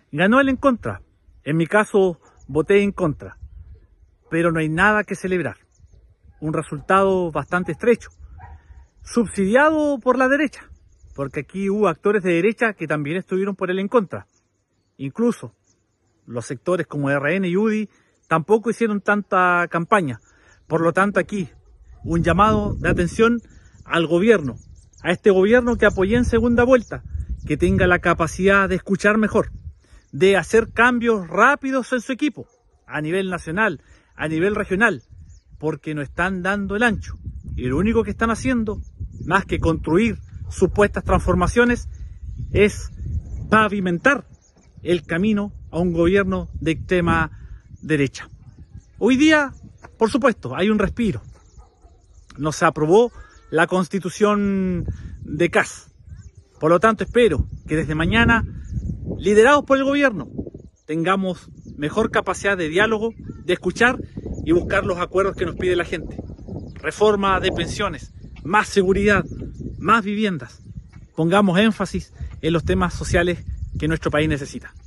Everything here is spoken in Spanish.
Ganó el en contra. En mi caso, voté en contra. Pero no hay nada que celebrar. Un resultado bastante estrecho. Subsidiado por la derecha. Porque aquí hubo actores de derecha que también estuvieron por el en contra. Incluso los sectores como RN y UDI tampoco hicieron tanta campaña. Por lo tanto, aquí un llamado de atención al gobierno, a este gobierno que apoyé en segunda vuelta, que tenga la capacidad de escuchar mejor, de hacer cambios rápidos en su equipo, a nivel nacional, a nivel regional, porque no están dando el ancho. Y lo único que están haciendo, más que construir supuestas transformaciones, es pavimentar el camino a un gobierno de extrema derecha. Hoy día, por supuesto, hay un respiro. No se aprobó la constitución de CAS. Por lo tanto, espero que desde mañana, liderados por el gobierno, tengamos mejor capacidad de diálogo, de escuchar y buscar los acuerdos que nos pide la gente. Reforma de pensiones, más seguridad, más viviendas. Pongamos énfasis en los temas sociales que nuestro país necesita.